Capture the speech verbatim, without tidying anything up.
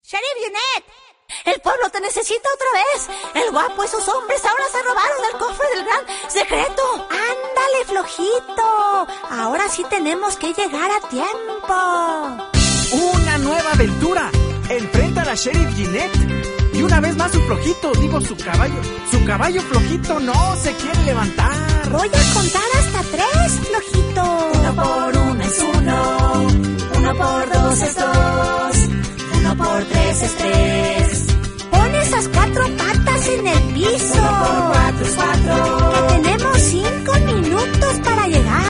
¡Sheriff Ginette! ¡El pueblo te necesita otra vez! ¡El guapo y sus hombres ahora se robaron el cofre del gran secreto! ¡Ándale, flojito! Ahora sí tenemos que llegar a tiempo. ¡Una nueva aventura! Enfrenta a la Sheriff Ginette. Y una vez más su flojito, digo su caballo. Su caballo flojito no se quiere levantar. Voy a contar hasta tres, flojito. Uno por uno es uno. Uno por dos es dos.